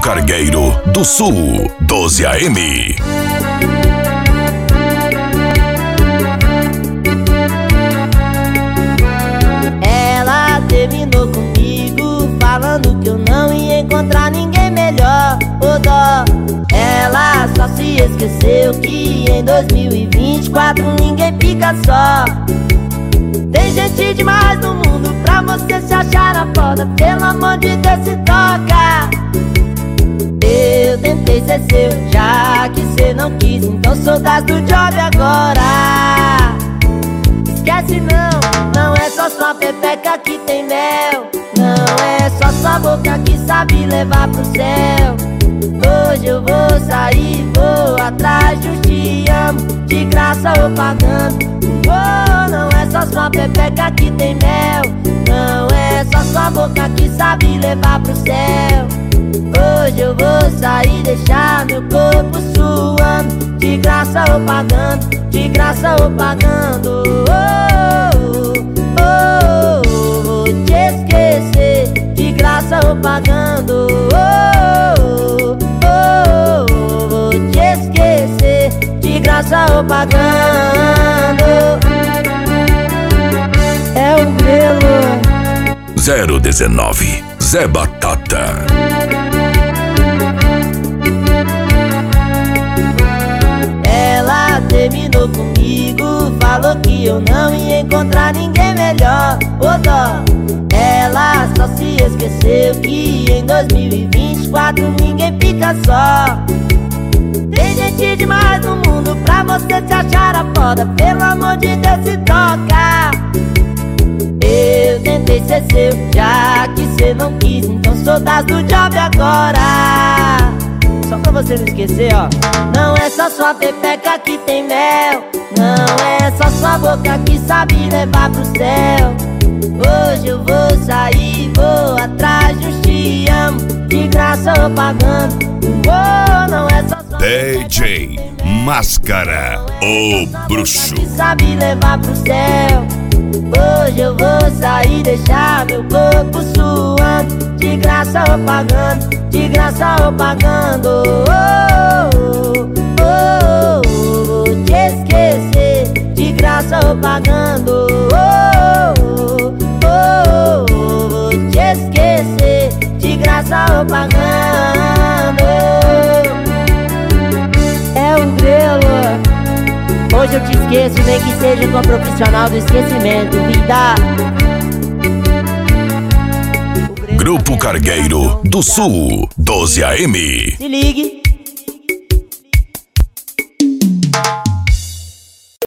Cargueiro do Sul, 12 AM. Ela terminou comigo, falando que eu não ia encontrar ninguém melhor. Ô dó, ela só se esqueceu que em 2024 ninguém fica só. Tem gente demais no mundo pra você se achar a foda. Pelo amor de Deus, se toca. Eu tentei ser seu, já que cê não quis, então sou das do job agora. Esquece não é só sua pepeca que tem mel. Não é só sua boca que sabe levar pro céu. Hoje eu vou sair, vou atrás de um te amo, de graça ou pagando. Oh, não é só sua pepeca que tem mel. Não é só sua boca que sabe levar pro céu. Hoje eu vou sair, deixar meu corpo suando, de graça ou pagando, de graça ou pagando. Vou te esquecer, de graça ou pagando. Vou te esquecer, de graça ou pagando. É o Grelo 019, Zé Batata. Ela terminou comigo, falou que eu não ia encontrar ninguém melhor. Ô dó, ela só se esqueceu que em 2024 ninguém fica só. Tem gente demais no mundo pra você se achar a foda. Pelo amor de Deus, se toca. Eu tentei ser seu, já que cê não quis, então sou das do job agora. Só pra você não esquecer, ó. Não é só sua pepeca que tem mel. Não é só sua boca que sabe levar pro céu. Hoje eu vou sair, vou atrás de um te amo, de graça ou pagando. Oh, não é só sua DJ Máscara, o bruxo. que sabe levar pro céu. Hoje eu vou sair, deixar meu corpo suando, de graça ou pagando, de graça ou pagando. Vou te esquecer, de graça ou pagando. Vou te esquecer, de graça ou pagando. É o Grelo. Hoje eu te esqueço, nem que seja com a profissional do esquecimento, vida. Grupo Cargueiro do Sul, 12 AM. Se ligue.